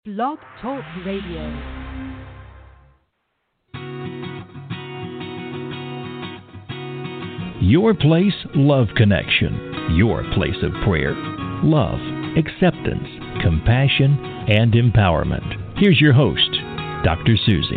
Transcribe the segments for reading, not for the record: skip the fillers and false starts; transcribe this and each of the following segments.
Blog Talk Radio. Your Place Love Connection. Your place of prayer, love, acceptance, compassion, and empowerment. Here's your host, Dr. Susie.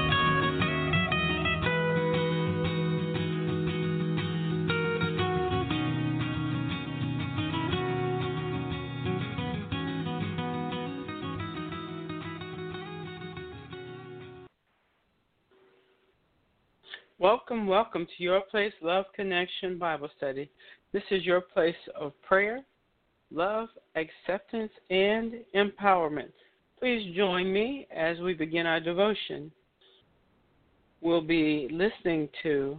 Welcome to Your Place Love Connection Bible Study. This is your place of prayer, love, acceptance, and empowerment. Please join me as we begin our devotion. We'll be listening to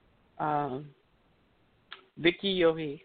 Vicky Yohe.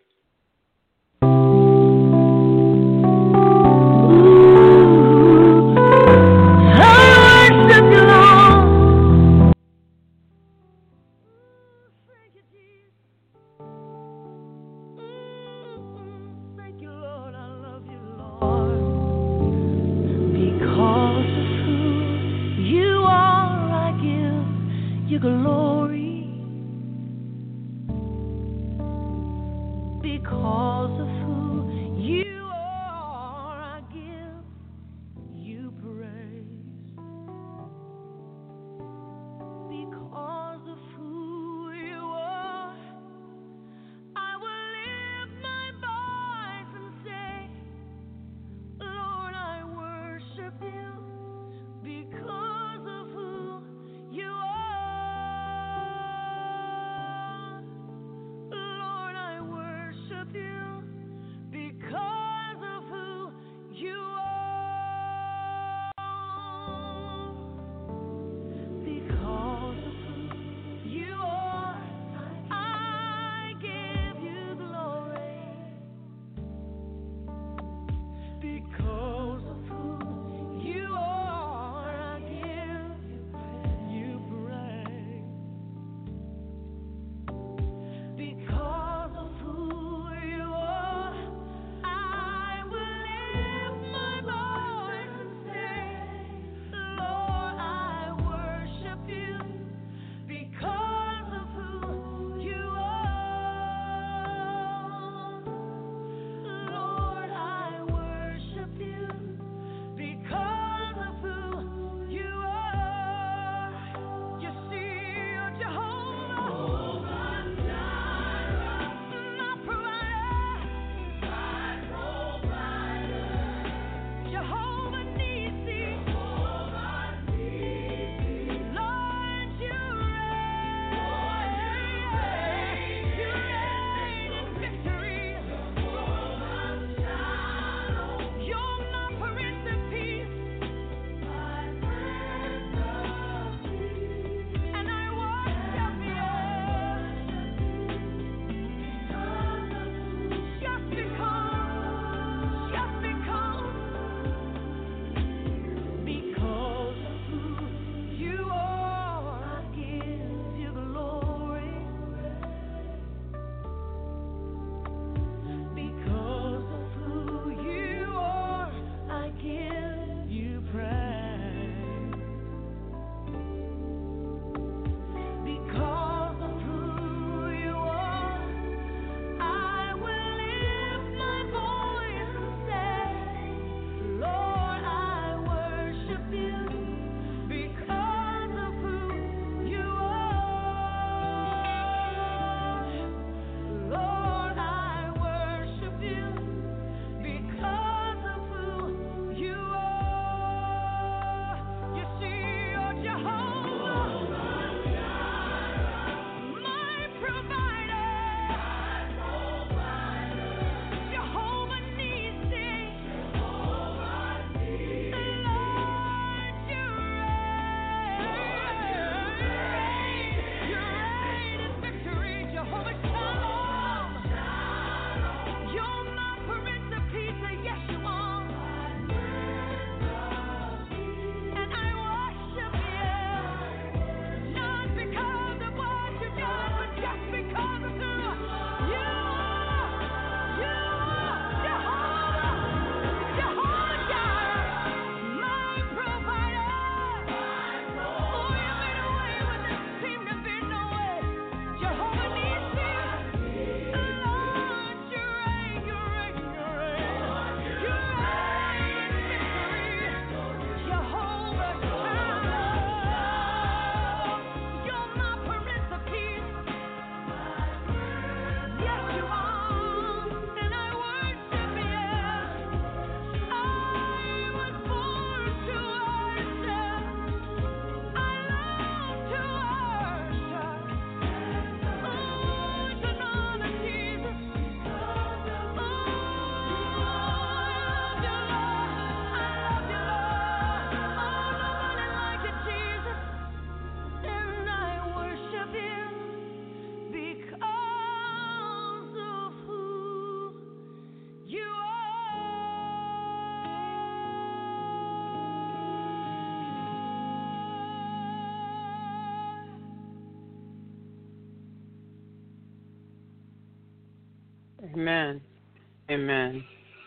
Amen. Amen.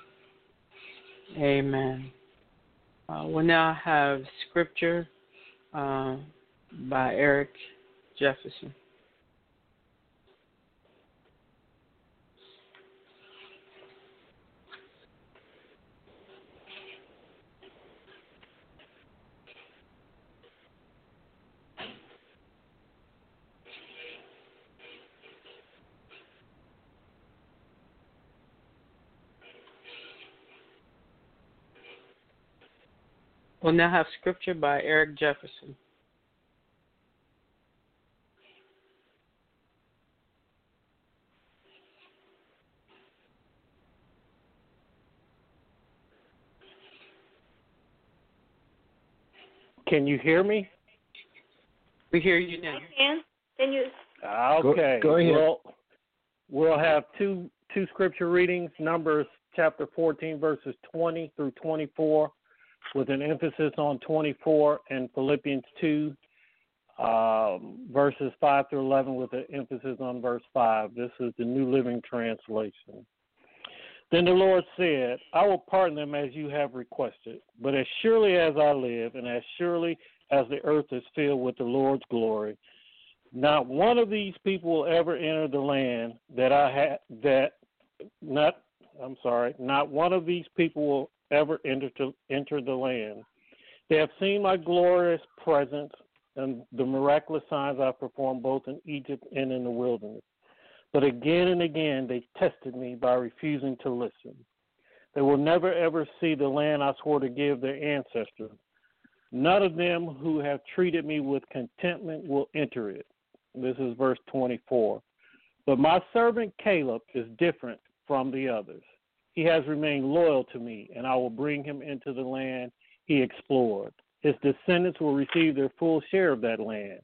Amen. We'll now have scripture by Eric Jefferson. We'll now have scripture by Eric Jefferson. Can you hear me? We hear you now. Can you? Okay. Go ahead. We'll have two scripture readings, Numbers chapter 14, verses 20 through 24, with an emphasis on 24, and Philippians 2, verses 5 through 11, with an emphasis on verse 5. This is the New Living Translation. Then the Lord said, I will pardon them as you have requested, but as surely as I live, and as surely as the earth is filled with the Lord's glory, not one of these people will ever enter the land not one of these people will ever enter the land. They have seen my glorious presence and the miraculous signs I performed both in Egypt and in the wilderness. But again and again they tested me by refusing to listen. They will never ever see the land I swore to give their ancestors. None of them who have treated me with contentment will enter it. This is verse 24. But my servant Caleb is different from the others. He has remained loyal to me, and I will bring him into the land he explored. His descendants will receive their full share of that land.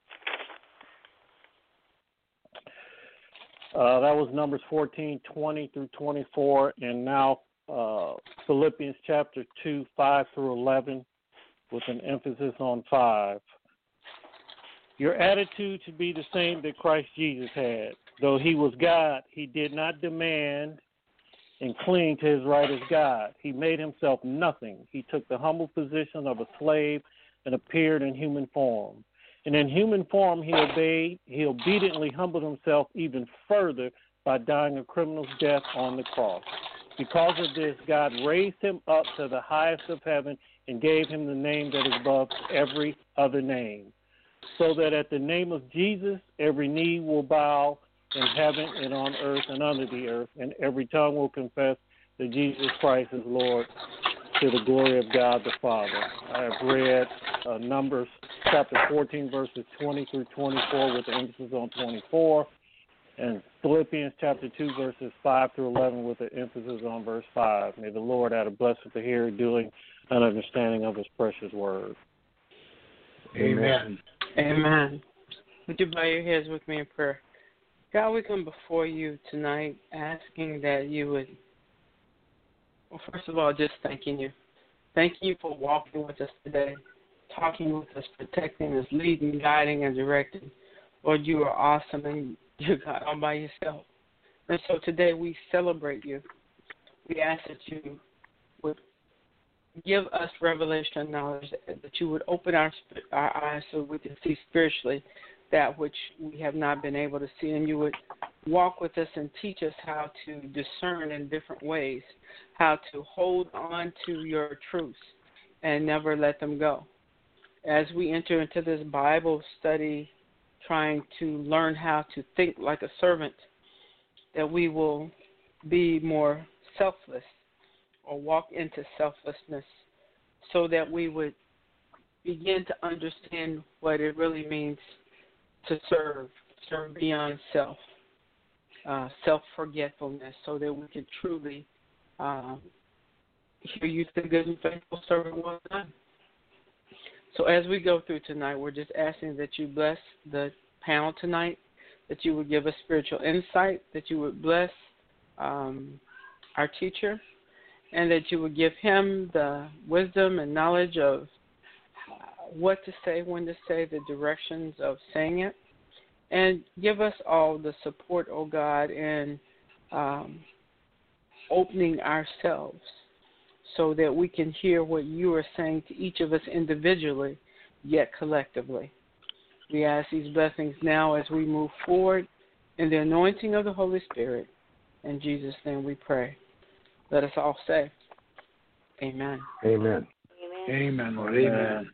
That was Numbers 14, 20 through 24, and now Philippians chapter 2, 5 through 11, with an emphasis on 5. Your attitude should be the same that Christ Jesus had. Though he was God, he did not demand and cling to his right as God. He made himself nothing. He took the humble position of a slave and appeared in human form. And in human form, he obediently humbled himself even further by dying a criminal's death on the cross. Because of this, God raised him up to the highest of heaven and gave him the name that is above every other name, so that at the name of Jesus, every knee will bow in heaven and on earth and under the earth, and every tongue will confess that Jesus Christ is Lord, to the glory of God the Father. I have read Numbers chapter 14, verses 20 through 24, with emphasis on 24, and Philippians chapter 2, verses 5 through 11, with an emphasis on verse 5. May the Lord add a blessing to hear, doing, and understanding of his precious word. Amen. Amen. Would you bow your heads with me in prayer? God, we come before you tonight asking that you would, well, first of all, just thanking you. Thanking you for walking with us today, talking with us, protecting us, leading, guiding, and directing. Lord, you are awesome, and you're God all by yourself. And so today we celebrate you. We ask that you would give us revelation knowledge, that you would open our eyes so we can see spiritually that which we have not been able to see, and you would walk with us and teach us how to discern in different ways, how to hold on to your truths and never let them go. As we enter into this Bible study, trying to learn how to think like a servant, that we will be more selfless or walk into selflessness, so that we would begin to understand what it really means to serve beyond self, self-forgetfulness, so that we can truly hear you say, good and faithful servant, well done. So as we go through tonight, we're just asking that you bless the panel tonight, that you would give us spiritual insight, that you would bless our teacher, and that you would give him the wisdom and knowledge of what to say, when to say, the directions of saying it, and give us all the support, oh God, in opening ourselves so that we can hear what you are saying to each of us individually, yet collectively. We ask these blessings now as we move forward in the anointing of the Holy Spirit. In Jesus' name we pray. Let us all say, amen. Amen. Amen, Lord. Amen.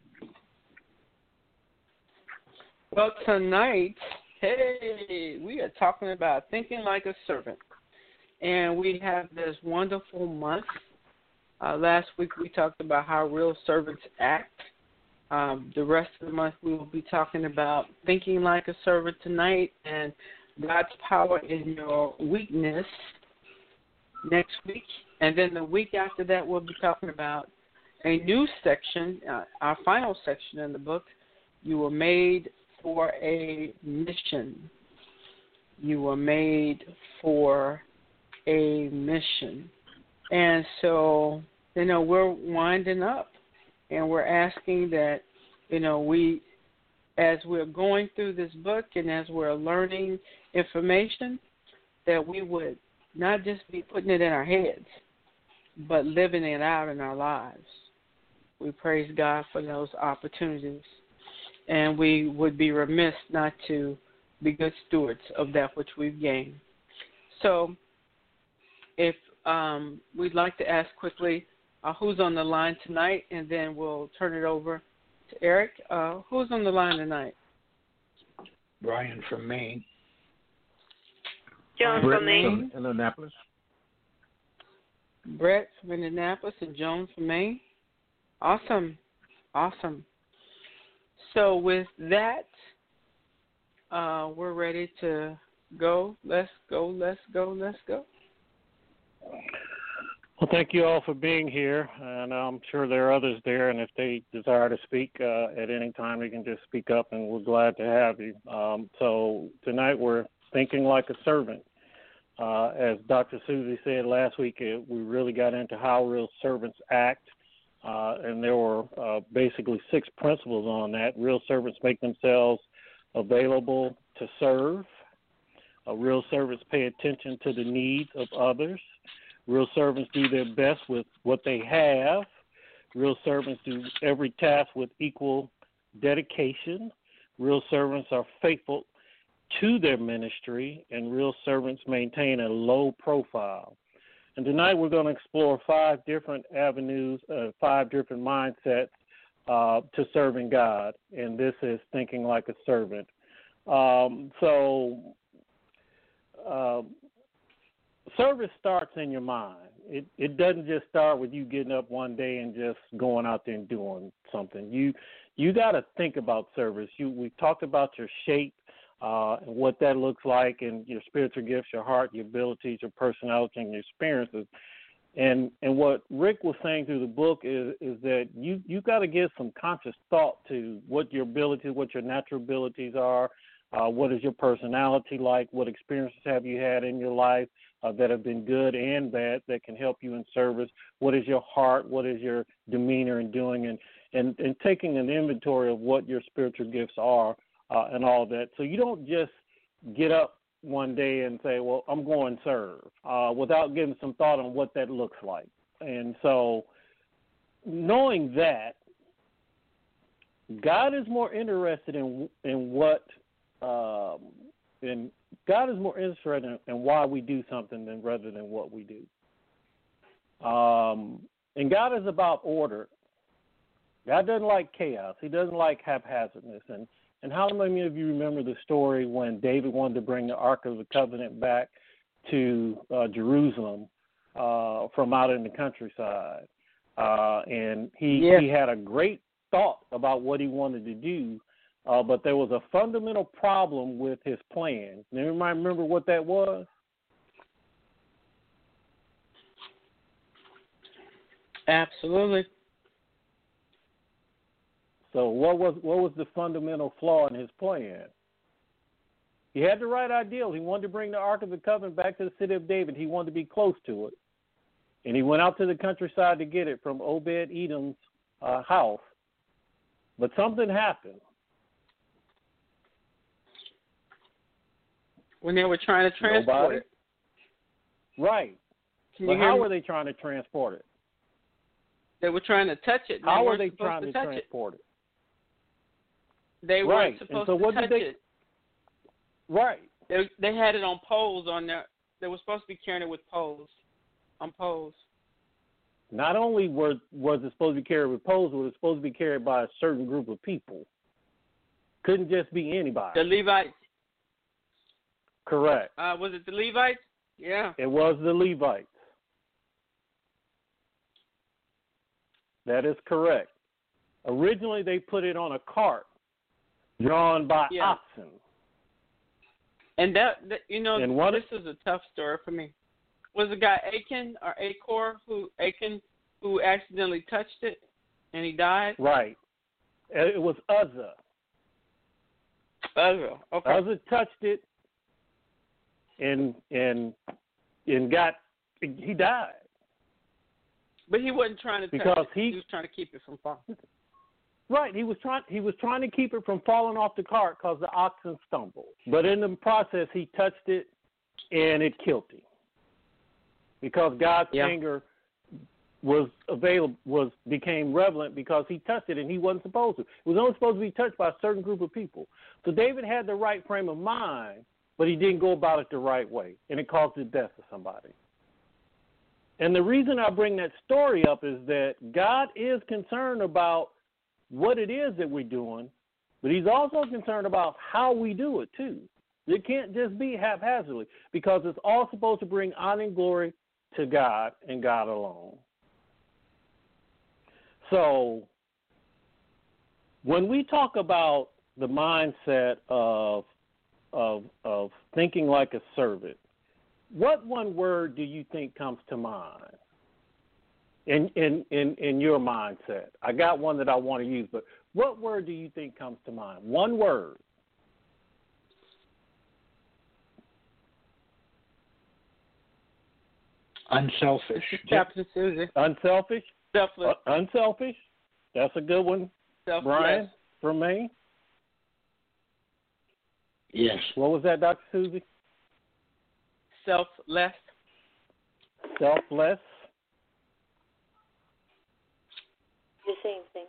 Well, tonight, we are talking about thinking like a servant. And we have this wonderful month. Last week we talked about how real servants act. The rest of the month we will be talking about thinking like a servant tonight and God's power in your weakness next week. And then the week after that we'll be talking about a new section, our final section in the book. You were made for a mission. You were made for a mission. And so, we're winding up and we're asking that, we, as we're going through this book and as we're learning information, that we would not just be putting it in our heads, but living it out in our lives. We praise God for those opportunities. And we would be remiss not to be good stewards of that which we've gained. So, if we'd like to ask quickly who's on the line tonight, and then we'll turn it over to Eric. Who's on the line tonight? Brian from Maine. Joan from Maine. From Indianapolis. Brett from Indianapolis and Joan from Maine. Awesome. So with that, we're ready to go. Let's go. Well, thank you all for being here, and I'm sure there are others there, and if they desire to speak at any time, you can just speak up, and we're glad to have you. So tonight we're thinking like a servant. As Dr. Susie said last week, we really got into how real servants act, and there were basically 6 principles on that. Real servants make themselves available to serve. Real servants pay attention to the needs of others. Real servants do their best with what they have. Real servants do every task with equal dedication. Real servants are faithful to their ministry, and real servants maintain a low profile. And tonight we're going to explore 5 different avenues, 5 different mindsets to serving God, and this is thinking like a servant. Service starts in your mind. It doesn't just start with you getting up one day and just going out there and doing something. You got to think about service. We talked about your shape and what that looks like, and your spiritual gifts, your heart, your abilities, your personality, and your experiences. And what Rick was saying through the book is that you got to give some conscious thought to what your abilities, what your natural abilities are. What is your personality like? What experiences have you had in your life that have been good and bad that can help you in service? What is your heart? What is your demeanor in doing? And taking an inventory of what your spiritual gifts are and all that. So you don't just get up one day and say, well, I'm going to serve without giving some thought on what that looks like. And so knowing that, God is more interested in what and God is more interested in why we do something rather than what we do. And God is about order. God doesn't like chaos. He doesn't like haphazardness. And how many of you remember the story when David wanted to bring the Ark of the Covenant back to Jerusalem from out in the countryside? And he had a great thought about what he wanted to do, but there was a fundamental problem with his plan. Does anybody remember what that was? Absolutely. So what was the fundamental flaw in his plan? He had the right ideal. He wanted to bring the Ark of the Covenant back to the city of David. He wanted to be close to it. And he went out to the countryside to get it from Obed-Edom's house. But something happened. When they were trying to transport it. Right. Can But you hear how me? were they trying to transport it? They were trying to touch it. How were weren't they supposed trying to touch transport it? They Right. weren't And supposed so to what touch did they? it. Right. They had it on poles on there. They were supposed to be carrying it with poles, on poles. Not only was it supposed to be carried with poles, it was supposed to be carried by a certain group of people. Couldn't just be anybody. The Levites. Correct. Was it the Levites? Yeah. It was the Levites. That is correct. Originally, they put it on a cart drawn by oxen. And that this is a tough story for me. Was the guy Achan or Achor who accidentally touched it and he died? Right. It was Uzzah. Uzzah. Okay. Uzzah touched it and he died. But he wasn't trying to because touch it. He was trying to keep it from falling. Right, he was trying to keep it from falling off the cart because the oxen stumbled. But in the process, he touched it, and it killed him. Because God's anger became relevant because he touched it, and he wasn't supposed to. It was only supposed to be touched by a certain group of people. So David had the right frame of mind, but he didn't go about it the right way, and it caused the death of somebody. And the reason I bring that story up is that God is concerned about what it is that we're doing, but he's also concerned about how we do it too. It can't just be haphazardly because it's all supposed to bring honor and glory to God and God alone. So when we talk about the mindset of thinking like a servant, what one word do you think comes to mind in your mindset? I got one that I want to use, but what word do you think comes to mind? One word. Unselfish. Captain Susie. Unselfish? Selfless. Unselfish. That's a good one. Selfless. Brian, from me? Yes. What was that, Dr. Susie? Selfless. Selfless. The same thing.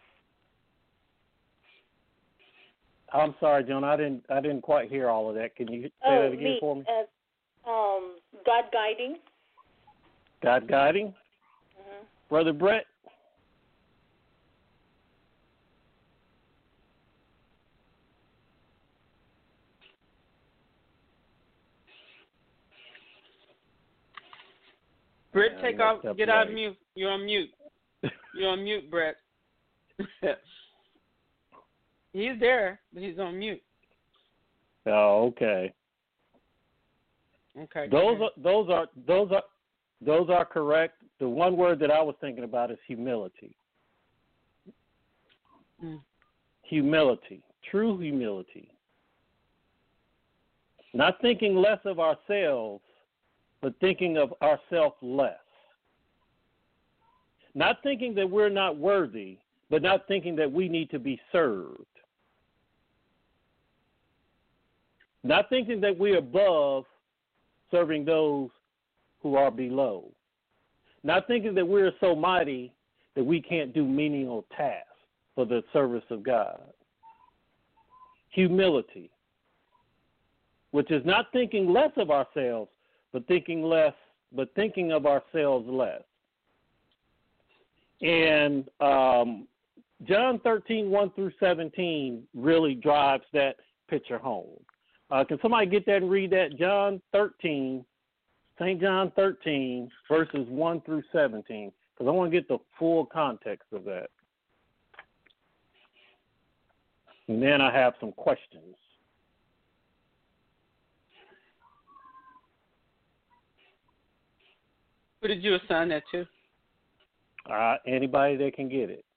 I'm sorry, Joan. I didn't quite hear all of that. Can you say that again for me? God guiding. God guiding. Mm-hmm. Brother Brett. Brett, take off. Get out of mute. You're on mute. You're on mute, Brett. He's there, but he's on mute. Oh, okay. Okay. Those are correct. The one word that I was thinking about is humility. Humility. True humility. Not thinking less of ourselves, but thinking of ourselves less. Not thinking that we're not worthy, but not thinking that we need to be served. Not thinking that we're above serving those who are below. Not thinking that we're so mighty that we can't do menial tasks for the service of God. Humility, which is not thinking less of ourselves, but thinking of ourselves less. And John 13, 1 through 17 really drives that picture home. Can somebody get that and read that? St. John 13, verses 1 through 17, because I want to get the full context of that. And then I have some questions. Who did you assign that to? Anybody that can get it.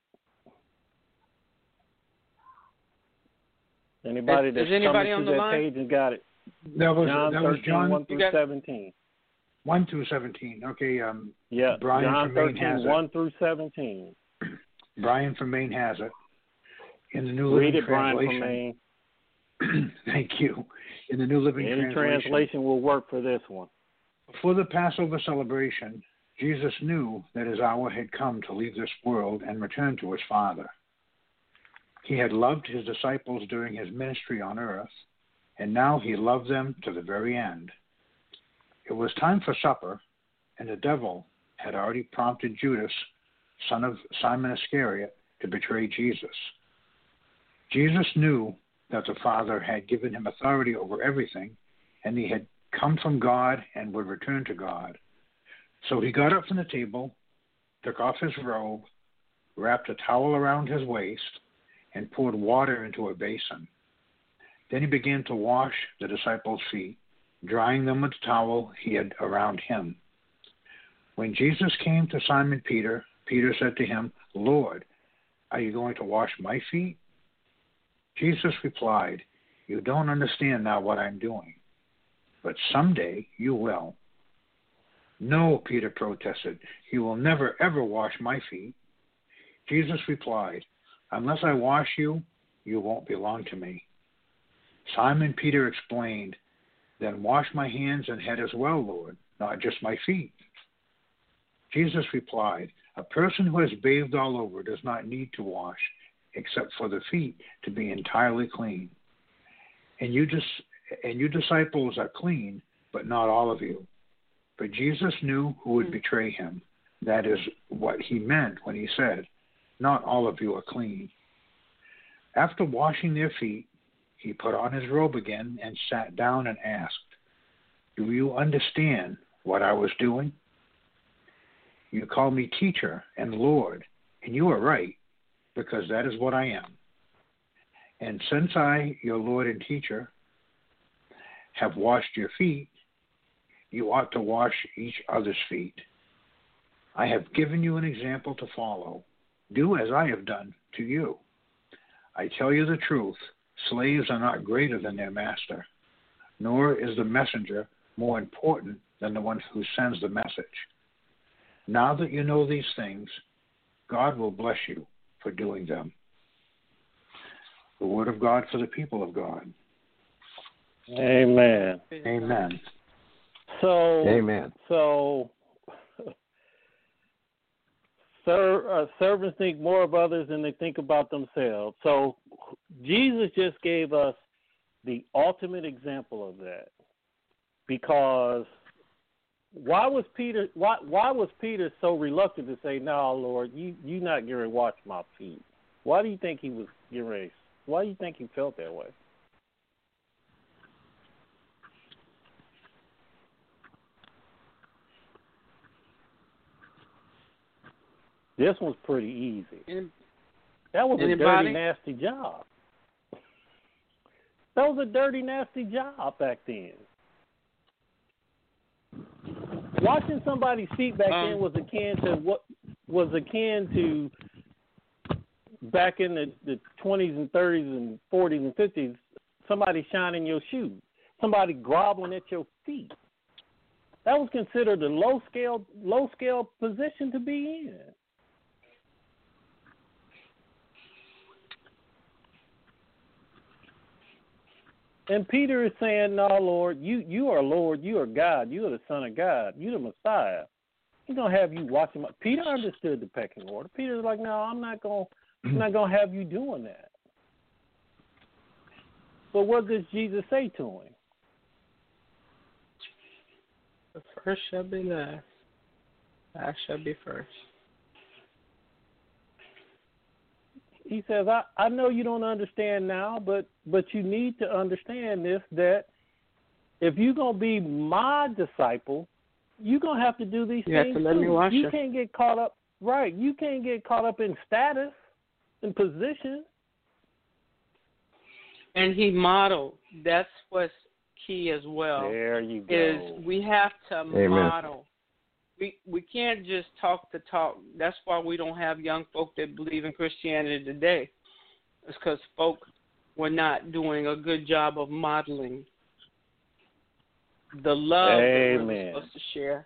Anybody that's coming to that page and got it. That was John 1 through 17. 1 through 17. Okay. Yeah. Brian John from Maine 13, has 1 it. through 17. Brian from Maine has it. In the New Living Translation. Brian from Maine. Thank you. In the New Living Any Translation. translation will work for this one. Before the Passover celebration, Jesus knew that his hour had come to leave this world and return to his Father. He had loved his disciples during his ministry on earth, and now he loved them to the very end. It was time for supper, and the devil had already prompted Judas, son of Simon Iscariot, to betray Jesus. Jesus knew that the Father had given him authority over everything, and he had come from God and would return to God. So he got up from the table, took off his robe, wrapped a towel around his waist, and poured water into a basin. Then he began to wash the disciples' feet, drying them with the towel he had around him. When Jesus came to Simon Peter, Peter said to him, "Lord, are you going to wash my feet?" Jesus replied, "You don't understand now what I'm doing, but someday you will." "No," Peter protested, "you will never, ever wash my feet." Jesus replied, "Unless I wash you, you won't belong to me." Simon Peter explained, "Then wash my hands and head as well, Lord, not just my feet." Jesus replied, "A person who has bathed all over does not need to wash, except for the feet, to be entirely clean. And you disciples are clean, but not all of you." But Jesus knew who would betray him. That is what he meant when he said, "Not all of you are clean." After washing their feet, he put on his robe again and sat down and asked, "Do you understand what I was doing? You call me teacher and Lord, and you are right, because that is what I am. And since I, your Lord and teacher, have washed your feet, you ought to wash each other's feet. I have given you an example to follow. Do as I have done to you. I tell you the truth, slaves are not greater than their master, nor is the messenger more important than the one who sends the message. Now that you know these things, God will bless you for doing them." The word of God for the people of God. Amen. Amen. Amen. So, servants think more of others than they think about themselves. So, Jesus just gave us the ultimate example of that. Because why was Peter so reluctant to say, "No, Lord, you're not going to wash my feet"? Why do you think he was getting ready? Why do you think he felt that way? This one's pretty easy. That was a dirty, nasty job. That was a dirty, nasty job back then. Washing somebody's feet back then was akin to back in the 20s and 30s and 40s and 50s, somebody shining your shoes, somebody groveling at your feet. That was considered a low scale position to be in. And Peter is saying, "No, Lord, you are Lord, you are God, you are the Son of God, you are the Messiah. He's gonna have you watching my." Peter understood the pecking order. Peter's like, "No, I'm not gonna have you doing that." But what does Jesus say to him? The first shall be last. Last shall be first. He says, I know you don't understand now, but you need to understand this, that if you're going to be my disciple, you're going to have to do these things. You have to let me wash you. Can't get caught up, right. You can't get caught up in status and position. And he modeled. That's what's key as well. There you go. Is we have to model. We can't just talk the talk. That's why we don't have young folk that believe in Christianity today. It's because folk were not doing a good job of modeling the love that we're supposed to share.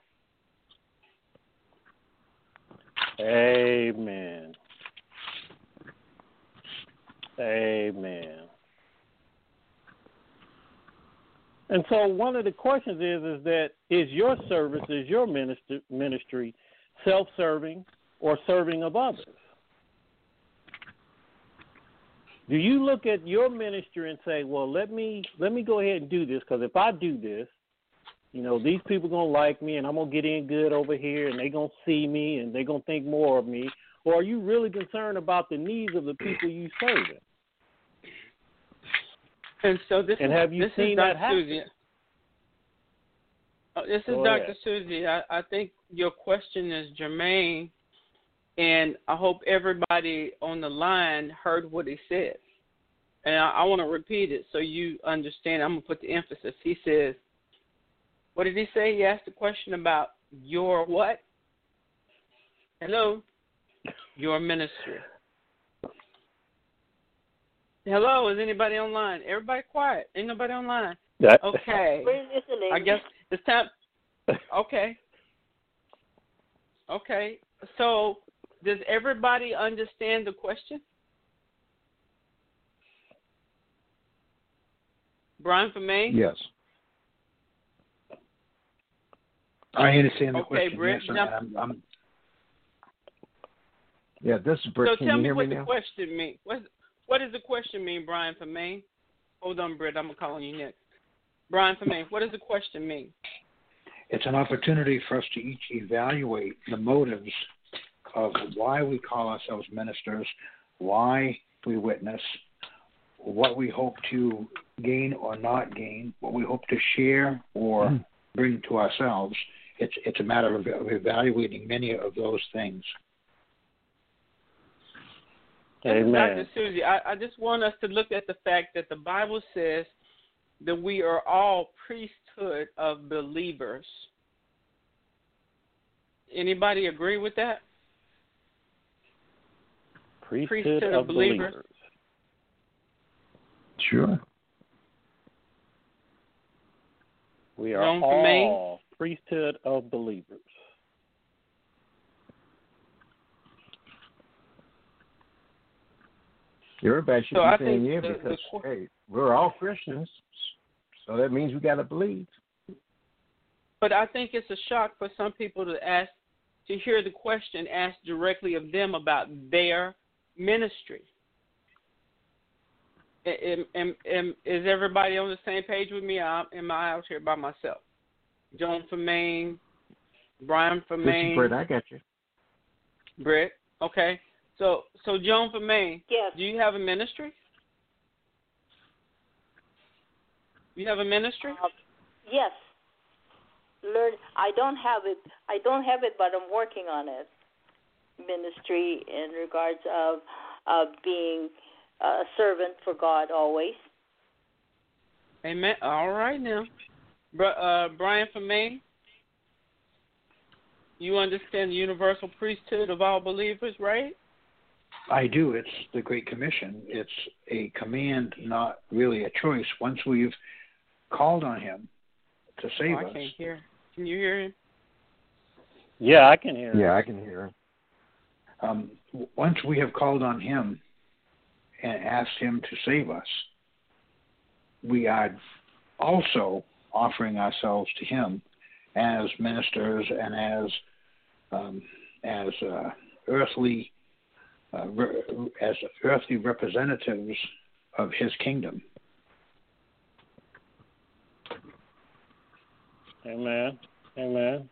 Amen. Amen. And so one of the questions is that is your service, is your ministry self-serving or serving of others? Do you look at your ministry and say, well, let me go ahead and do this, because if I do this, you know, these people going to like me and I'm going to get in good over here and they're going to see me and they're going to think more of me? Or are you really concerned about the needs of the people you serve? And so this and is, have you this seen is that Dr. happen? Susie. This is Go Dr. ahead. Susie. I think your question is germane, and I hope everybody on the line heard what he said. And I want to repeat it so you understand. I'm going to put the emphasis. He says, what did he say? He asked the question about your what? Hello? Your ministry. Hello, is anybody online? Everybody quiet. Ain't nobody online. Okay. We're listening. I guess it's time. Okay. Okay. So, does everybody understand the question? Brian from Maine? Yes. I understand the question. Okay, Britt. Yes, I'm Yeah, this is Britt. So Can tell you me hear what me the now? question means. What does the question mean, Brian from Maine? Hold on, Britt. I'm going to call on you next. Brian from Maine, what does the question mean? It's an opportunity for us to each evaluate the motives of why we call ourselves ministers, why we witness, what we hope to gain or not gain, what we hope to share or bring to ourselves. It's a matter of evaluating many of those things. Amen. Dr. Susie, I just want us to look at the fact that the Bible says that we are all priesthood of believers. Anybody agree with that? Priesthood of believers. Sure. We are Known from all Maine? priesthood of believers. Everybody should So I be saying think yeah because, hey, we're all Christians, so that means we got to believe. But I think it's a shock for some people to hear the question asked directly of them about their ministry. Is everybody on the same page with me? Am I out here by myself? Joan from Maine, Brian from This Maine. is Britt, I got you. Britt, okay. So Joan from Maine, Yes. do you have a ministry? You have a ministry? Yes. Learn. I don't have it, but I'm working on it. Ministry in regards of being a servant for God always. Amen. All right now. Brian from Maine, you understand the universal priesthood of all believers, right? I do. It's the Great Commission. It's a command, not really a choice. Once we've called on him to save us. I can't hear. Can you hear him? Yeah, I can hear. Yeah, I can hear him. Once we have called on him and asked him to save us, we are also offering ourselves to him as ministers and as earthly representatives of his kingdom. Amen. Amen.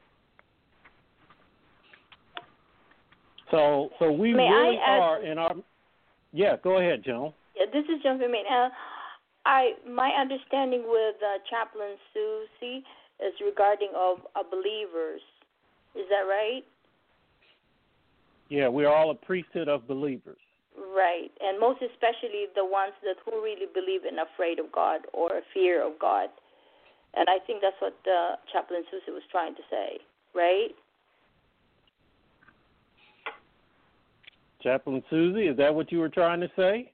So we May really I add- are in our. Yeah, go ahead, Joan. Yeah, this is John from Maine. My understanding with Chaplain Susie is regarding of believers. Is that right? Yeah, we are all a priesthood of believers. Right, and most especially the ones that who really believe and afraid of God or fear of God. And I think that's what Chaplain Susie was trying to say, right? Chaplain Susie, is that what you were trying to say?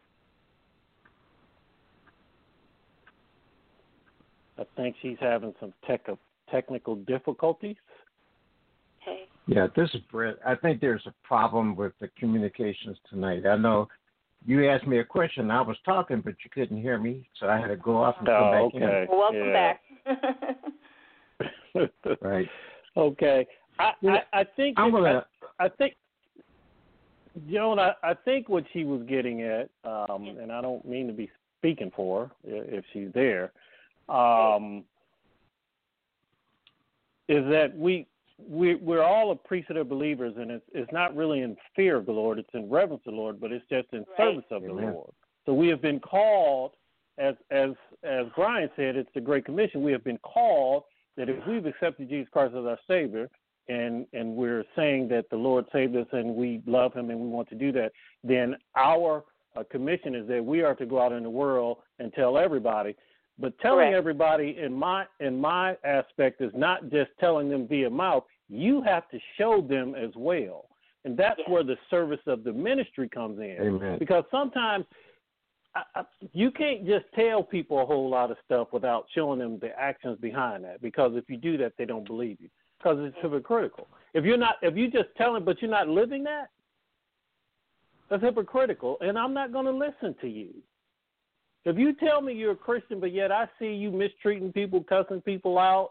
I think she's having some technical difficulties. Okay. Yeah, this is Britt. I think there's a problem with the communications tonight. I know you asked me a question. I was talking, but you couldn't hear me, so I had to go off and come back okay. Well, welcome back. in. Right. Okay. I think I'm gonna. I think Joan, I think what she was getting at, and I don't mean to be speaking for her if she's there, is that we're all a priesthood of believers, and it's not really in fear of the Lord, it's in reverence of the Lord, but it's just in service of the Lord. So we have been called, as Brian said, it's the Great Commission. We have been called that if we've accepted Jesus Christ as our Savior, and we're saying that the Lord saved us and we love Him and we want to do that, then our commission is that we are to go out in the world and tell everybody. But telling everybody in my aspect is not just telling them via mouth. You have to show them as well. And that's where the service of the ministry comes in. Amen. Because sometimes you can't just tell people a whole lot of stuff without showing them the actions behind that. Because if you do that, they don't believe you. Because it's hypocritical. If you just tell them but you're not living that, that's hypocritical. And I'm not going to listen to you. If you tell me you're a Christian, but yet I see you mistreating people, cussing people out,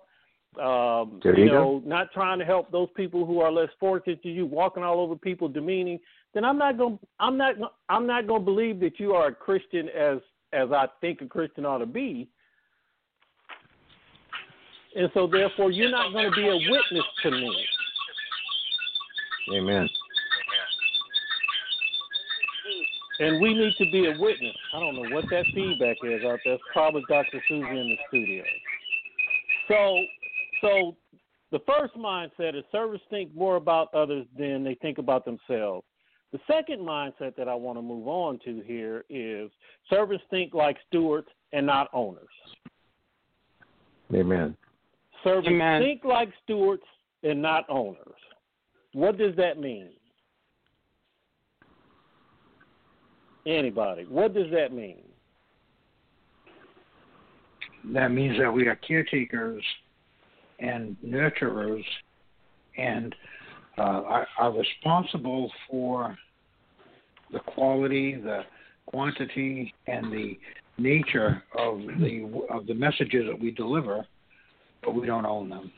not trying to help those people who are less fortunate to you, walking all over people, demeaning, then I'm not going to believe that you are a Christian as I think a Christian ought to be. And so therefore you're not going to be a witness to me. Amen. And we need to be a witness. I don't know what that feedback is out there. It's probably Dr. Susie in the studio. So the first mindset is servants think more about others than they think about themselves. The second mindset that I want to move on to here is servants think like stewards and not owners. Amen. Servants think like stewards and not owners. What does that mean? Anybody? What does that mean? That means that we are caretakers and nurturers and are responsible for the quality, the quantity, and the nature of the messages that we deliver, but we don't own them.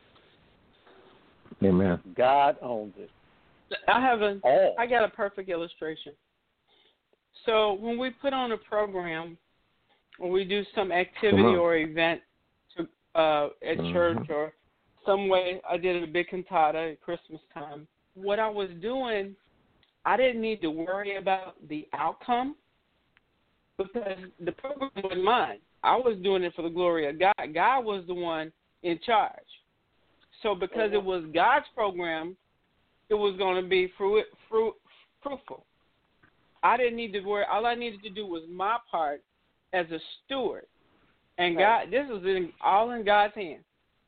Amen. God owns it. I got a perfect illustration. So when we put on a program, or we do some activity or event at church or some way, I did a big cantata at Christmas time. What I was doing, I didn't need to worry about the outcome because the program wasn't mine. I was doing it for the glory of God. God was the one in charge. So because it was God's program, it was going to be fruitful. I didn't need to worry. All I needed to do was my part as a steward. And God, this was all in God's hands.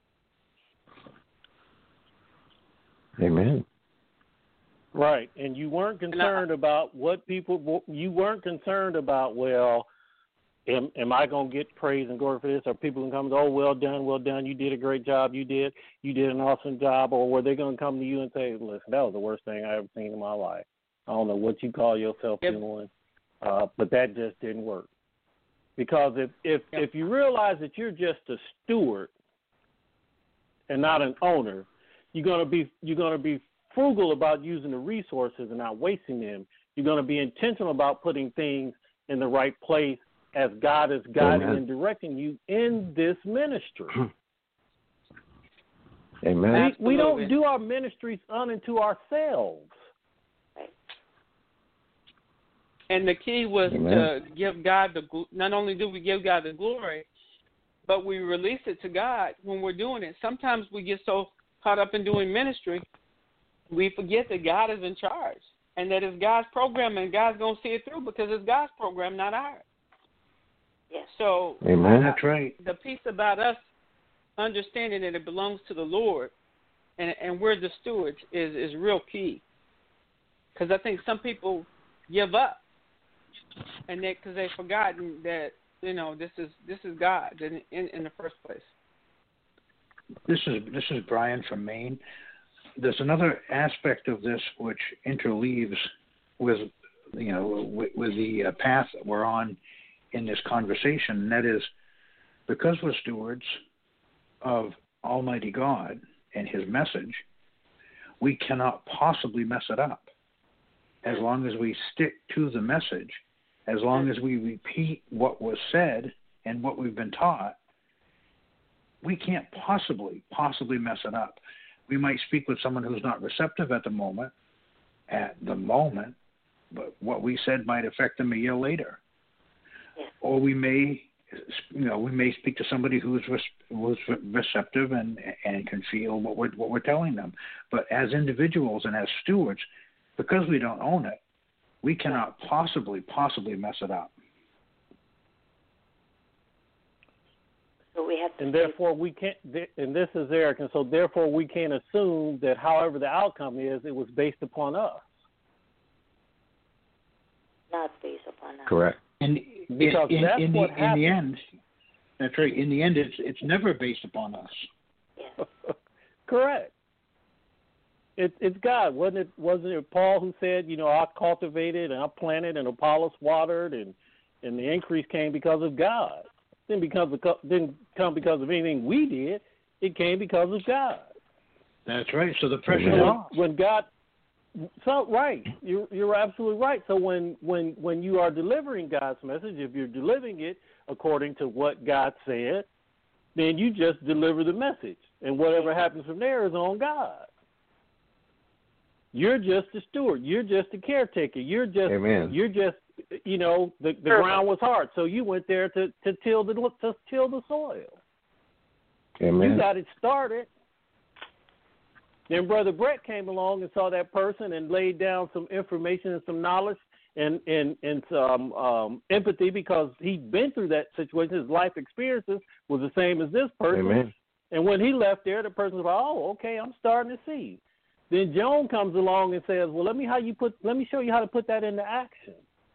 Amen. Right. And you weren't concerned about you weren't concerned about, well, am I going to get praise and glory for this? Are people going to come and go, well done, you did a great job, you did an awesome job? Or were they going to come to you and say, listen, that was the worst thing I ever seen in my life? I don't know what you call yourself doing, but that just didn't work. Because if you realize that you're just a steward and not an owner, you're going to be frugal about using the resources and not wasting them. You're going to be intentional about putting things in the right place as God is guiding and directing you in this ministry. Amen. We don't do our ministries unto ourselves. And the key was to give God not only do we give God the glory, but we release it to God when we're doing it. Sometimes we get so caught up in doing ministry, we forget that God is in charge and that it's God's program and God's going to see it through because it's God's program, not ours. Yes. So that's right. The piece about us understanding that it belongs to the Lord and we're the stewards is real key. Because I think some people give up. And because they've forgotten that this is God in the first place. This is Brian from Maine. There's another aspect of this which interleaves with with the path that we're on in this conversation, and that is because we're stewards of Almighty God and His message, we cannot possibly mess it up. As long as we stick to the message, as long as we repeat what was said and what we've been taught, we can't possibly mess it up. We might speak with someone who's not receptive at the moment, but what we said might affect them a year later. Yeah. Or we may speak to somebody who's receptive and can feel what we're telling them. But as individuals and as stewards, because we don't own it, we cannot possibly mess it up. So we have to. And therefore we can't. And this is Eric. And so therefore we can't assume that however the outcome is, it was based upon us. Not based upon us. Correct. And because in the end, that's right. In the end, it's never based upon us. Yes. Correct. It's God, wasn't it Paul who said, I cultivated and I planted and Apollos watered and the increase came because of God. Didn't come because of anything we did. It came because of God. That's right. So the pressure is off. When God, right, you're absolutely right. So when you are delivering God's message, if you're delivering it according to what God said, then you just deliver the message, and whatever happens from there is on God. You're just a steward. You're just a caretaker. You're just, Amen. You're just, the ground was hard, so you went there to till the soil. Amen. You got it started. Then Brother Brett came along and saw that person and laid down some information and some knowledge and some empathy because he'd been through that situation. His life experiences was the same as this person. Amen. And when he left there, the person was like, "Oh, okay, I'm starting to see." Then Joan comes along and says, "Well, let me show you how to put that into action."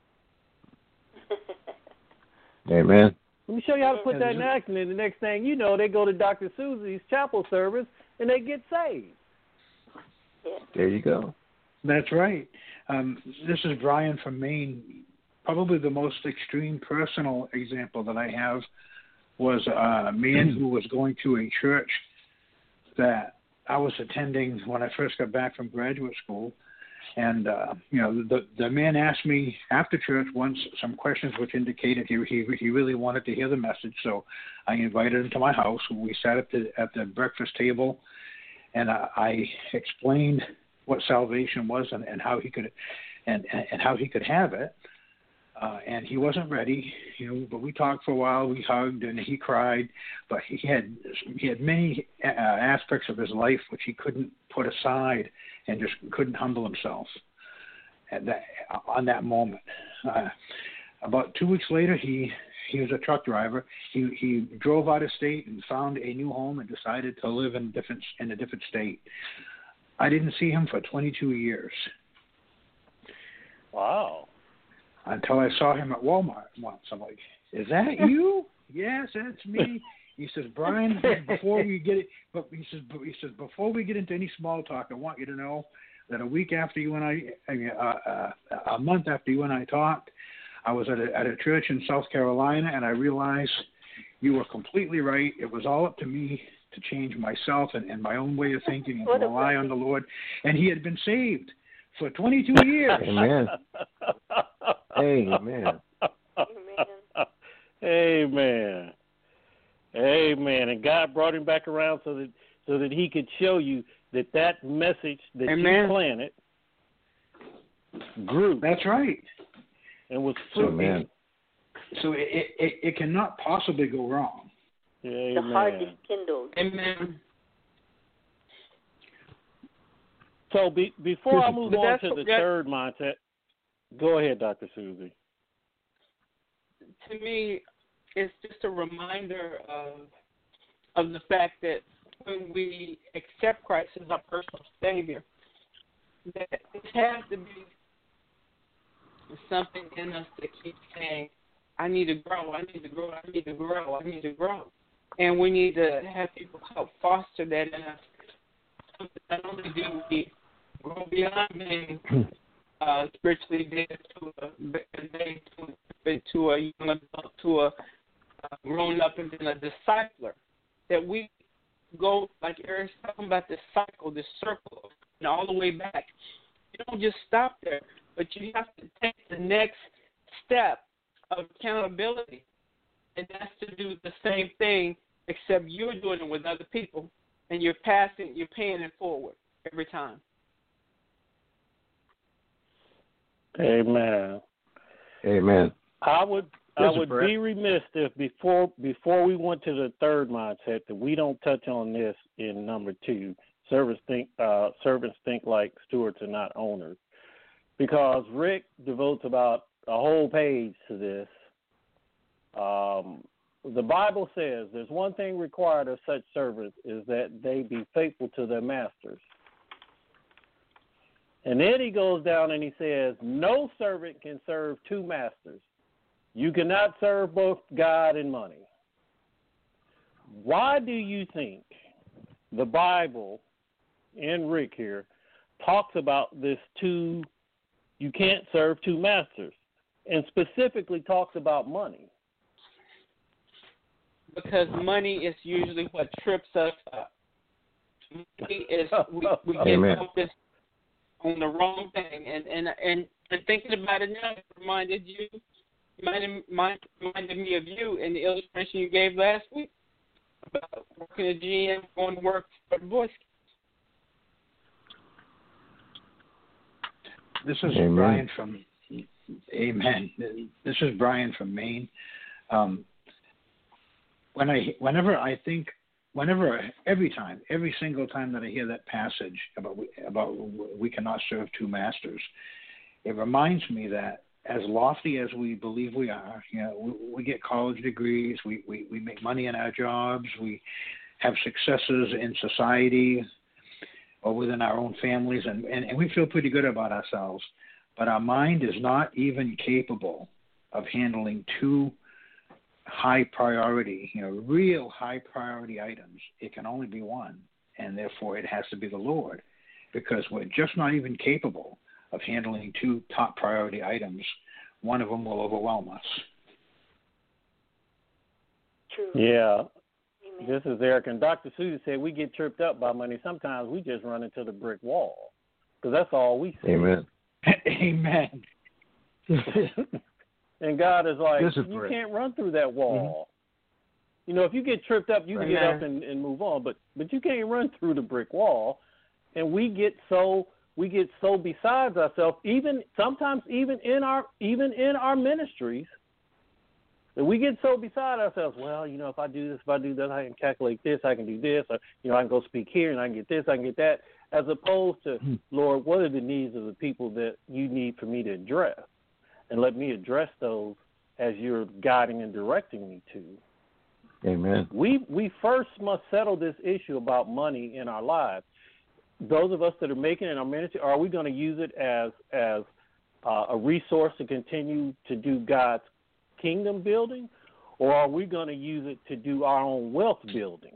Amen. Let me show you how to put that in action. And the next thing you know, they go to Dr. Susie's chapel service and they get saved. There you go. That's right. This is Brian from Maine. Probably the most extreme personal example that I have was a man who was going to a church that I was attending when I first got back from graduate school. And, the man asked me after church once some questions which indicated he really wanted to hear the message. So I invited him to my house. We sat at the breakfast table, and I explained what salvation was and how he could and how he could have it. And he wasn't ready, but we talked for a while. We hugged and he cried, but he had many aspects of his life which he couldn't put aside and just couldn't humble himself on that moment. About 2 weeks later, he was a truck driver. He drove out of state and found a new home and decided to live in a different state. I didn't see him for 22 years. Wow. Until I saw him at Walmart once. I'm like, "Is that you?" "Yes, that's me." He says, "Brian, before we get into any small talk, I want you to know that a month after you and I talked, I was at a church in South Carolina, and I realized you were completely right. It was all up to me to change myself and my own way of thinking and to rely on the Lord." And he had been saved for 22 years. Amen. Amen. Amen. Amen. And God brought him back around so that he could show you that message that you planted grew. That's right. And was fruitful. So it cannot possibly go wrong. Amen. The heart is kindled. Amen. So before I move on to the third mindset, go ahead, Dr. Susie. To me, it's just a reminder of the fact that when we accept Christ as our personal Savior, that it has to be something in us that keeps saying, "I need to grow, I need to grow, I need to grow, I need to grow." And we need to have people help foster that in us. Not only do we grow beyond being spiritually dead to a young adult, to a grown up, and then a discipler. That we go, like Eric's talking about, this cycle, this circle, and all the way back. You don't just stop there, but you have to take the next step of accountability, and that's to do the same thing, except you're doing it with other people, and you're paying it forward every time. Amen. Amen. I would be remiss if before we went to the third mindset that we don't touch on this in number 2. Servants think like stewards and not owners, because Rick devotes about a whole page to this. The Bible says there's one thing required of such servants is that they be faithful to their masters. And then he goes down and he says, no servant can serve 2 masters. You cannot serve both God and money. Why do you think the Bible, and Rick here, talks about this you can't serve 2 masters, and specifically talks about money? Because money is usually what trips us up. Money is we get focused on the wrong thing, and thinking about it now, it reminded me of you in the illustration you gave last week about working at GM, going to work for the Boy Scouts. This is Brian from Amen. This is Brian from Maine. Every single time that I hear that passage about we cannot serve 2 masters, it reminds me that as lofty as we believe we are, we get college degrees, we make money in our jobs, we have successes in society or within our own families, and we feel pretty good about ourselves. But our mind is not even capable of handling 2 high priority, real high priority items. It can only be one, and therefore it has to be the Lord, because we're just not even capable of handling 2 top priority items. One of them will overwhelm us. True. Yeah. Amen. This is Eric, and Dr. Susie said we get tripped up by money. Sometimes we just run into the brick wall, because that's all we see. Amen. Amen. And God is like, you can't run through that wall. Mm-hmm. If you get tripped up, you can get up and move on, but you can't run through the brick wall. And we get so besides ourselves, sometimes even in our ministries, that we get so beside ourselves. Well, if I do this, I can calculate this, I can do this, or I can go speak here and I can get this, I can get that, as opposed to, Lord, what are the needs of the people that you need for me to address? And let me address those as you're guiding and directing me to. Amen. We first must settle this issue about money in our lives. Those of us that are making it in our ministry, are we going to use it as a resource to continue to do God's kingdom building, or are we going to use it to do our own wealth building?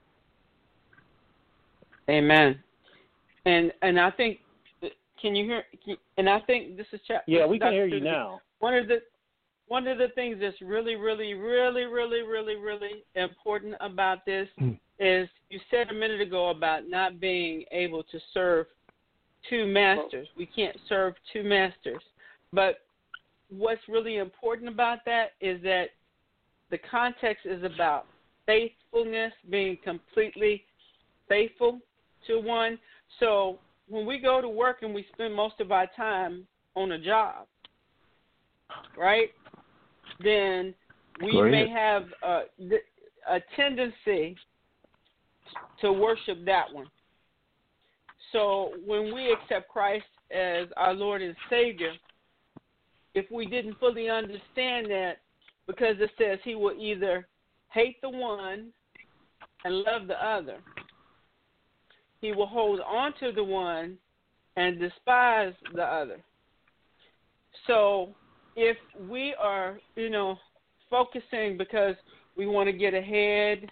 Amen. And I think, can you hear? And I think this is yeah, we can hear you now. One of the things that's really, really, really, really, really, really important about this is you said a minute ago about not being able to serve 2 masters. We can't serve 2 masters. But what's really important about that is that the context is about faithfulness, being completely faithful to one. So when we go to work and we spend most of our time on a job, right, then we may have a tendency to worship that one. So when we accept Christ as our Lord and Savior, if we didn't fully understand that, because it says he will either hate the one and love the other, he will hold on to the one and despise the other. So if we are, focusing because we want to get ahead,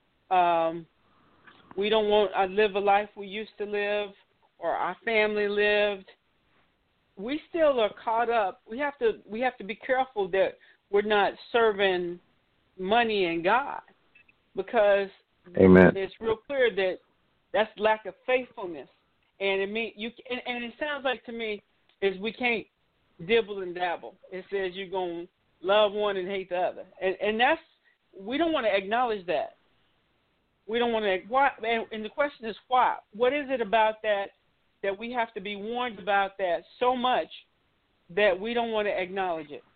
we don't want to live a life we used to live or our family lived, we still are caught up. We have to be careful that we're not serving money and God, because Amen. it's real clear that that's lack of faithfulness, and it mean you. And it sounds like to me is we can't dibble and dabble. It says you're gonna love one and hate the other, and that's, we don't want to acknowledge that. We don't want to. Why? And the question is why? What is it about that we have to be warned about that so much that we don't want to acknowledge it?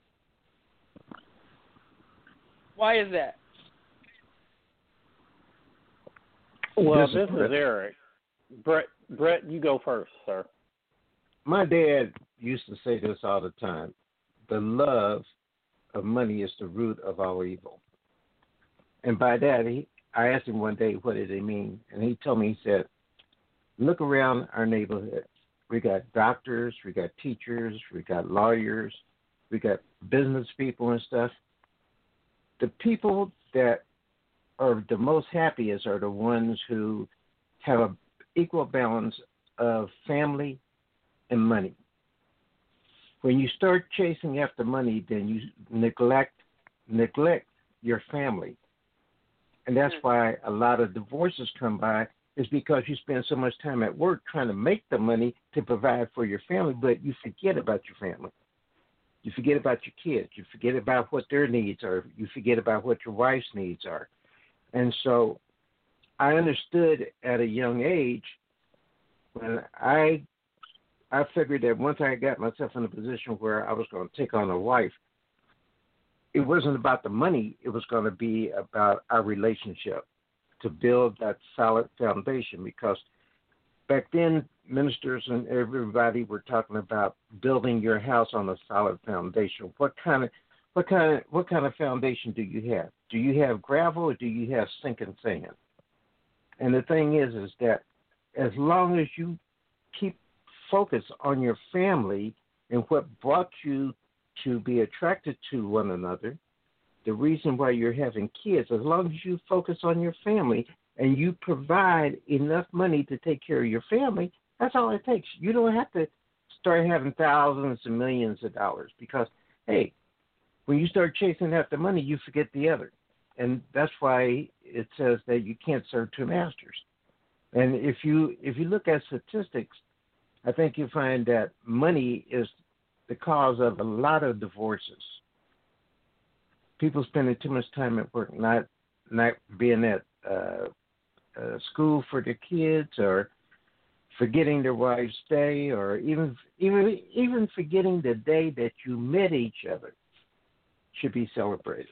Why is that? Well, this is Eric. Brett, you go first, sir. My dad used to say this all the time. The love of money is the root of all evil. And by that, I asked him one day, what did he mean? And he told me, he said, look around our neighborhood. We got doctors, we got teachers, we got lawyers, we got business people and stuff. The people that are the most happiest are the ones who have an equal balance of family and money. When you start chasing after money, then you neglect your family. And that's why a lot of divorces come by, is because you spend so much time at work trying to make the money to provide for your family, but you forget about your family. You forget about your kids. You forget about what their needs are. You forget about what your wife's needs are. And so I understood at a young age, when I figured that once I got myself in a position where I was going to take on a wife, it wasn't about the money. It was going to be about our relationship, to build that solid foundation. Because back then, ministers and everybody were talking about building your house on a solid foundation. What kind of foundation do you have? Do you have gravel or do you have sinking sand? And the thing is that as long as you keep focus on your family and what brought you to be attracted to one another, the reason why you're having kids, as long as you focus on your family and you provide enough money to take care of your family, that's all it takes. You don't have to start having thousands and millions of dollars, because, hey, when you start chasing after money, you forget the other. And that's why it says that you can't serve two masters. And if you look at statistics, I think you find that money is the cause of a lot of divorces. People spending too much time at work, not being at school for their kids, or forgetting their wife's day, or even forgetting the day that you met each other should be celebrated.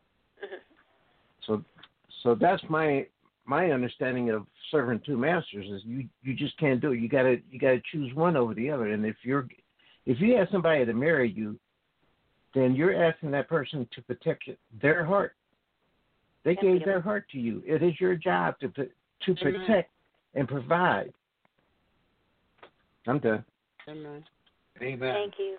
Mm-hmm. So that's my understanding of serving two masters, is you just can't do it. You gotta choose one over the other. And if you have somebody to marry you, then you're asking that person to protect their heart. They gave their heart to you. It is your job to protect and provide. I'm done. Amen. Amen. Thank you.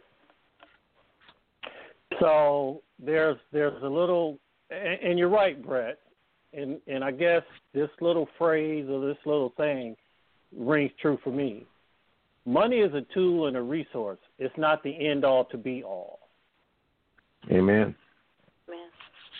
So there's a little, and you're right, Brett, and I guess this little phrase or this little thing rings true for me. Money is a tool and a resource. It's not the end all to be all. Amen. Man.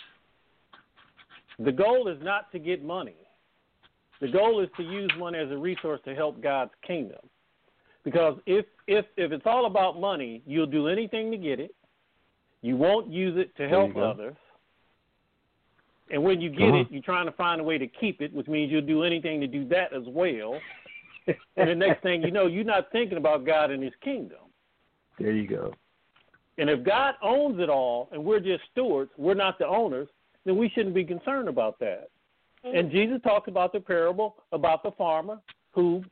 The goal is not to get money. The goal is to use money as a resource to help God's kingdom. Because if it's all about money, you'll do anything to get it. You won't use it to help others. And when you get it, you're trying to find a way to keep it, which means you'll do anything to do that as well. And the next thing you know, you're not thinking about God and his kingdom. There you go. And if God owns it all and we're just stewards, we're not the owners, then we shouldn't be concerned about that. Mm-hmm. And Jesus talks about the parable about the farmer who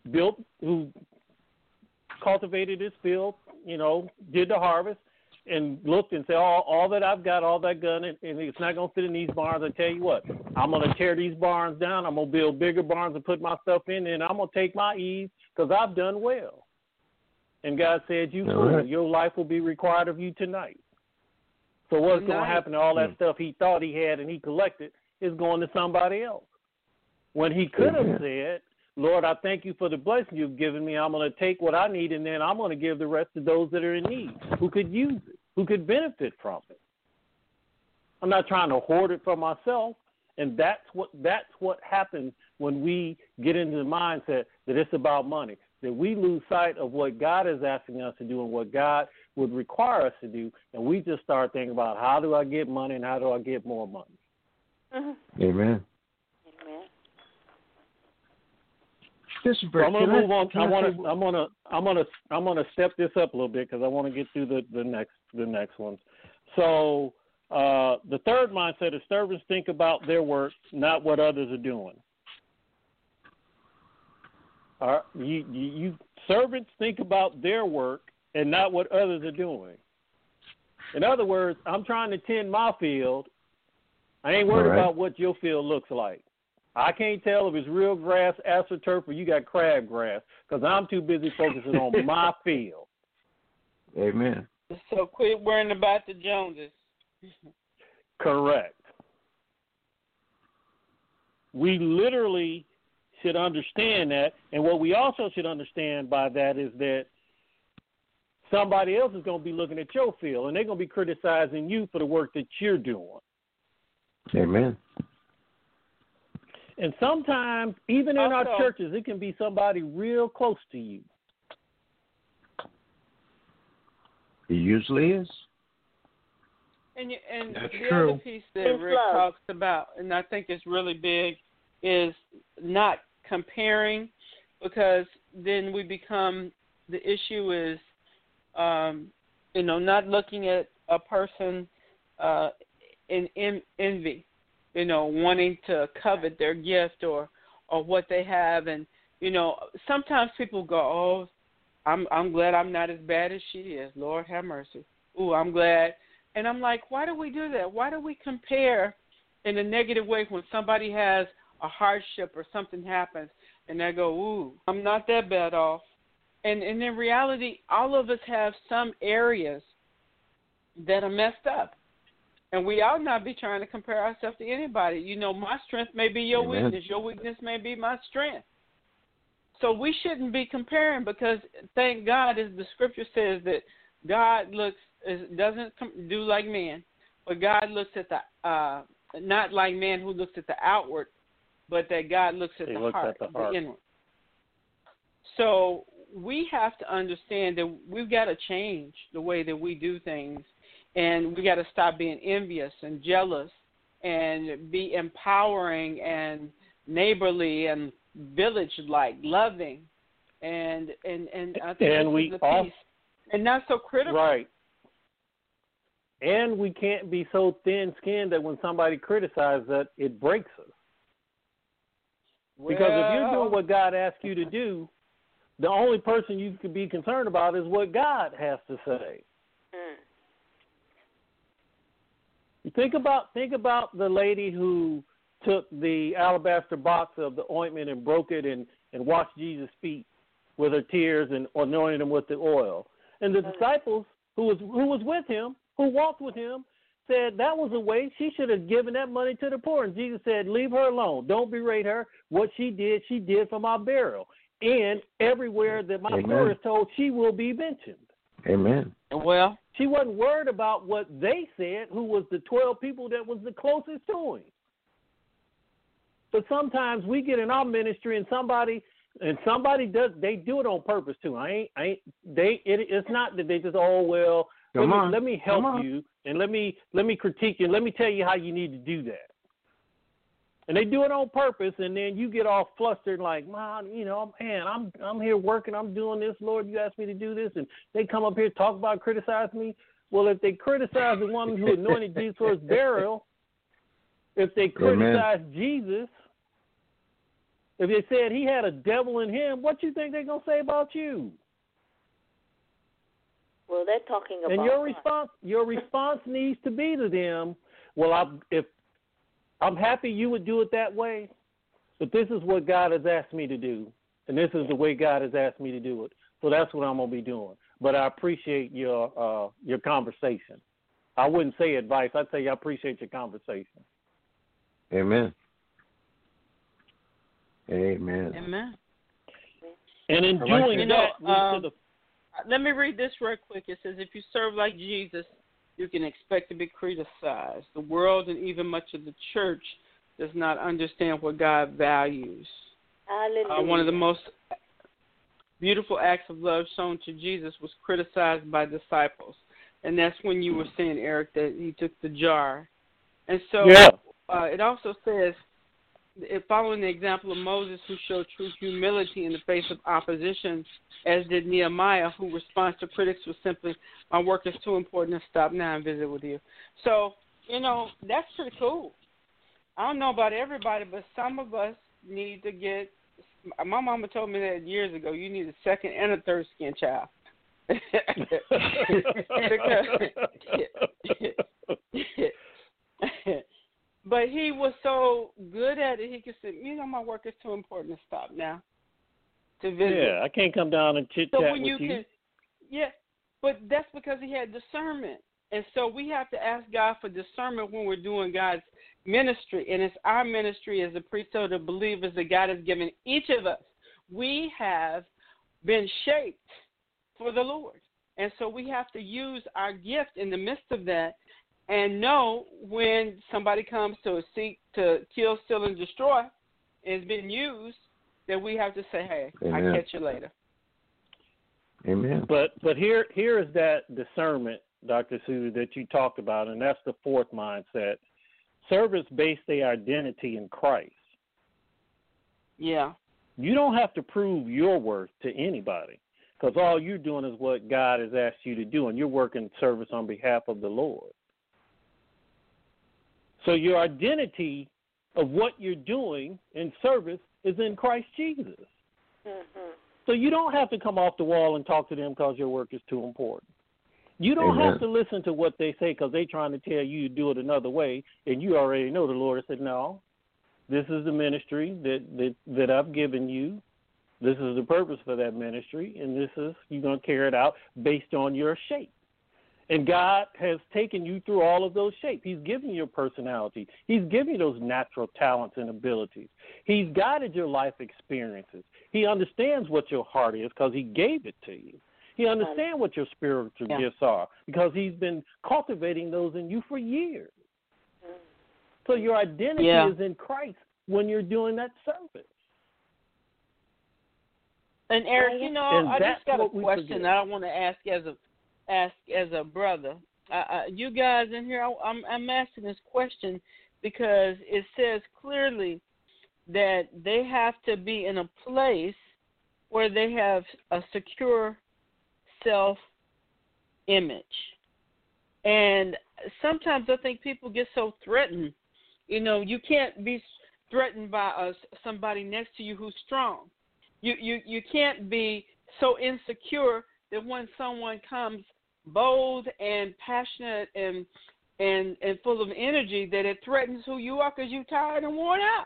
cultivated his field, did the harvest, and looked and said, all that I've got, all that gun, and it's not going to fit in these barns. I tell you what, I'm going to tear these barns down. I'm going to build bigger barns and put my stuff in, and I'm going to take my ease because I've done well. And God said, you fool, right. Your life will be required of you tonight. So what's going to happen to all that stuff he thought he had and he collected is going to somebody else. When he could have said, Lord, I thank you for the blessing you've given me. I'm going to take what I need, and then I'm going to give the rest to those that are in need, who could use it, who could benefit from it. I'm not trying to hoard it for myself, and that's what happens when we get into the mindset that it's about money, that we lose sight of what God is asking us to do and what God would require us to do, and we just start thinking about how do I get money and how do I get more money. Mm-hmm. Amen. Amen. I'm gonna move on. I'm gonna step this up a little bit because I want to get through the next ones. So the third mindset is servants think about their work, not what others are doing. You servants think about their work and not what others are doing. In other words, I'm trying to tend my field. I ain't worried about what your field looks like. I can't tell if it's real grass, astroturf, or you got crabgrass because I'm too busy focusing on my field. Amen. So quit worrying about the Joneses. Correct. We literally should understand that, and what we also should understand by that is that somebody else is going to be looking at your field, and they're going to be criticizing you for the work that you're doing. Amen. And sometimes, even in our churches, it can be somebody real close to you. It usually is. And That's the true. other piece that Rick talks about, and I think it's really big, is not comparing, because then we become, the issue is, not looking at a person in envy, wanting to covet their gift or what they have. And, sometimes people go, oh, I'm glad I'm not as bad as she is. Lord have mercy. Ooh, I'm glad. And I'm like, why do we do that? Why do we compare in a negative way when somebody has a hardship or something happens and they go, ooh, I'm not that bad off. And in reality, all of us have some areas that are messed up. And we ought not be trying to compare ourselves to anybody. My strength may be your Amen. weakness. Your weakness may be my strength. So we shouldn't be comparing, because thank God, as the scripture says, that God doesn't do like man, but God looks at the not like man who looks at the outward, but that God looks at the heart, the inward. So we have to understand that we've got to change the way that we do things, and we got to stop being envious and jealous, and be empowering and neighborly and village-like, loving, and I think and this is the piece, and not so critical. Right. And we can't be so thin-skinned that when somebody criticizes that, it breaks us. Because if you're doing what God asks you to do, the only person you could be concerned about is what God has to say. Think about the lady who took the alabaster box of the ointment and broke it and washed Jesus' feet with her tears and anointed him with the oil. And the disciples who was with him, who walked with him, said that was a waste. She should have given that money to the poor. And Jesus said, leave her alone. Don't berate her. What she did for my burial. And everywhere that my story is told, she will be mentioned. Amen. Well, she wasn't worried about what they said, who was the 12 people that was the closest to him. But sometimes we get in our ministry and somebody does, they do it on purpose too. It's not that they just, let me help you and let me critique you and let me tell you how you need to do that. And they do it on purpose, and then you get all flustered like, man, I'm here working, I'm doing this, Lord, you asked me to do this, and they come up here talk about criticize me. Well, if they criticize the woman who anointed Jesus for his burial, if they criticize Jesus, if they said he had a devil in him, what you think they're going to say about you? Well, they're talking about. And your response needs to be to them, well, I'm happy you would do it that way, but this is what God has asked me to do, and this is the way God has asked me to do it. So that's what I'm going to be doing. But I appreciate your conversation. I wouldn't say advice. I'd say I appreciate your conversation. Amen. Amen. Amen. And in I like doing that. that, let me read this real quick. It says, if you serve like Jesus, you can expect to be criticized. The world and even much of the church does not understand what God values. Hallelujah. One of the most beautiful acts of love shown to Jesus was criticized by disciples. And that's when you were saying, Eric, that he took the jar. And so it also says, following the example of Moses, who showed true humility in the face of opposition, as did Nehemiah, whose response to critics was simply, my work is too important to stop now and visit with you. So, that's pretty cool. I don't know about everybody, but some of us need to get, my mama told me that years ago, you need a second and a third skin, child. But he was so good at it, he could say, my work is too important to stop now to visit. Yeah, I can't come down and chit-chat with you. Yeah, but that's because he had discernment. And so we have to ask God for discernment when we're doing God's ministry. And it's our ministry as a priesthood of believers that God has given each of us. We have been shaped for the Lord. And so we have to use our gift in the midst of that and know when somebody comes to seek to kill, steal, and destroy and it's been used, that we have to say, hey, Amen. I'll catch you later. Amen. But here is that discernment, Dr. Sue, that you talked about, and that's the fourth mindset. Servants base their identity in Christ. Yeah. You don't have to prove your worth to anybody, because all you're doing is what God has asked you to do, and you're working service on behalf of the Lord. So your identity of what you're doing in service is in Christ Jesus. Mm-hmm. So you don't have to come off the wall and talk to them because your work is too important. You don't have to listen to what they say because they're trying to tell you to do it another way, and you already know the Lord has said, no, this is the ministry that I've given you. This is the purpose for that ministry, and you're going to carry it out based on your shape. And God has taken you through all of those shapes. He's given you your personality. He's given you those natural talents and abilities. He's guided your life experiences. He understands what your heart is because he gave it to you. He understands what your spiritual gifts are because he's been cultivating those in you for years. So your identity is in Christ when you're doing that service. And Eric, I just got a question that I want to ask as a brother. You guys in here, I'm asking this question because it says clearly that they have to be in a place where they have a secure self-image. And sometimes I think people get so threatened. You can't be threatened by somebody next to you who's strong. You can't be so insecure that when someone comes bold and passionate and full of energy that it threatens who you are because you're tired and worn out.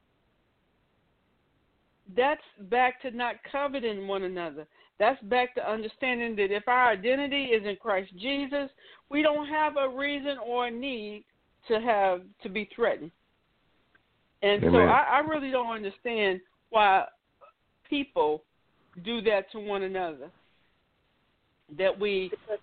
That's back to not coveting one another. That's back to understanding that if our identity is in Christ Jesus, we don't have a reason or a need to be threatened. And so I really don't understand why people do that to one another. That we that's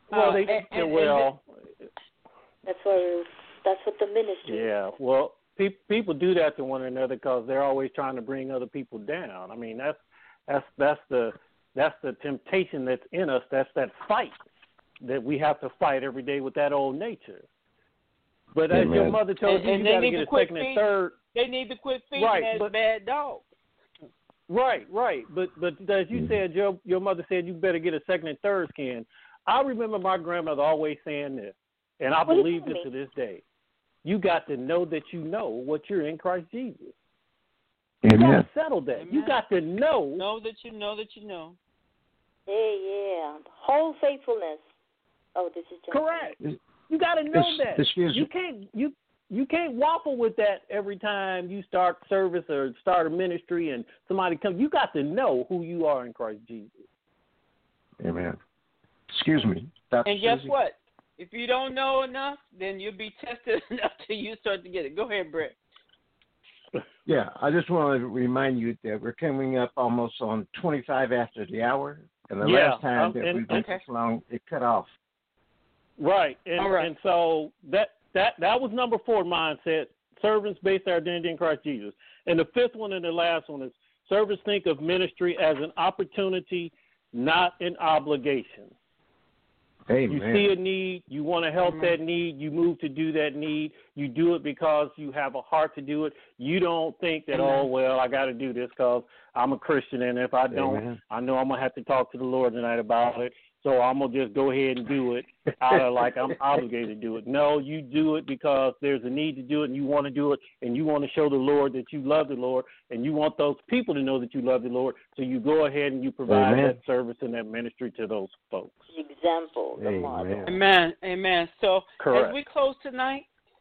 what the ministry. Yeah, well, people do that to one another because they're always trying to bring other people down. I mean, that's the temptation that's in us. That's that fight that we have to fight every day with that old nature. But as your mother told you, you got to get a second and third. They need to quit feeding that bad dog. Right. But as you said, your mother said you better get a second and third skin. I remember my grandmother always saying this, and I believe it to this day. You got to know that you know what you're in Christ Jesus. You got to settle that. Amen. You got to know. Know that you know that you know. Yeah. Whole faithfulness. Oh, this is just correct. You got to know that. You can't waffle with that every time you start service or start a ministry and somebody comes. You got to know who you are in Christ Jesus. Amen. Excuse me. Dr. And guess Susie? what? If you don't know enough, then you'll be tested enough till you start to get it. Go ahead, Brett. Yeah, I just want to remind you that we're coming up almost on 25 after the hour, and the last time that we went this long, it cut off. Right, and so that was number 4 mindset. Servants base their identity in Christ Jesus. And the 5th one and the last one is servants think of ministry as an opportunity, not an obligation. Amen. You see a need, you want to help that need, you move to do that need, you do it because you have a heart to do it. You don't think that, oh, well, I got to do this because I'm a Christian, and if I don't, I know I'm going to have to talk to the Lord tonight about it, so I'm going to just go ahead and do it out of like I'm obligated to do it. No, you do it because there's a need to do it, and you want to do it, and you want to show the Lord that you love the Lord, and you want those people to know that you love the Lord, so you go ahead and you provide that service and that ministry to those folks. Example, the model. Amen. So correct. As we close tonight,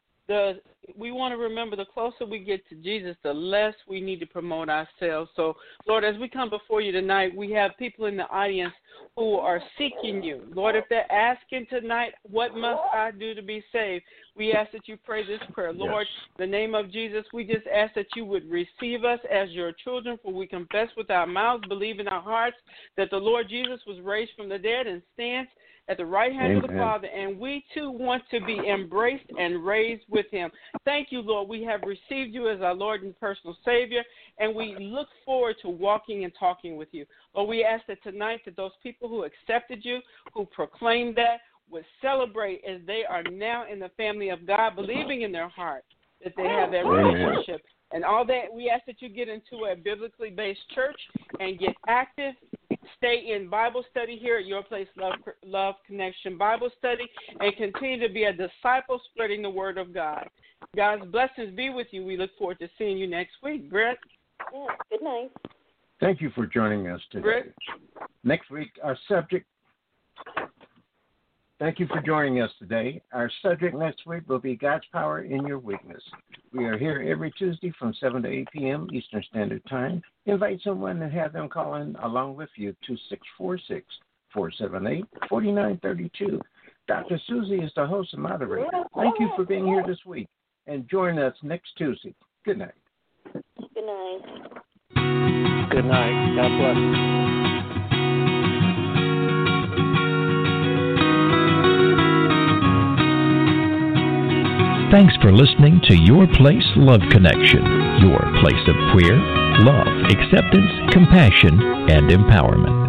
we want to remember the closer we get to Jesus, the less we need to promote ourselves. So, Lord, as we come before you tonight, we have people in the audience who are seeking you. Lord, if they're asking tonight, what must I do to be saved? We ask that you pray this prayer. Lord, in the name of Jesus, we just ask that you would receive us as your children, for we confess with our mouths, believe in our hearts that the Lord Jesus was raised from the dead and stands at the right hand of the Father, and we too want to be embraced and raised with him. Thank you, Lord. We have received you as our Lord and personal Savior, and we look forward to walking and talking with you. Lord, we ask that tonight that those people who accepted you, who proclaimed that, would celebrate as they are now in the family of God, believing in their heart that they have that relationship. And all that, we ask that you get into a biblically based church and get active. Stay in Bible study here at Your Place Love Connection Bible Study, and continue to be a disciple spreading the word of God. God's blessings be with you. We look forward to seeing you next week. Brett? Yeah, good night. Thank you for joining us today. Brett? Next week, our subject. Thank you for joining us today. Our subject next week will be God's power in your weakness. We are here every Tuesday from 7 to 8 p.m. Eastern Standard Time. Invite someone and have them call in along with you to 646-478-4932. Dr. Susie is the host and moderator. Thank you for being here this week, and join us next Tuesday. Good night. Good night. Good night. God bless you. Thanks for listening to Your Place Love Connection, your place of prayer, love, acceptance, compassion, and empowerment.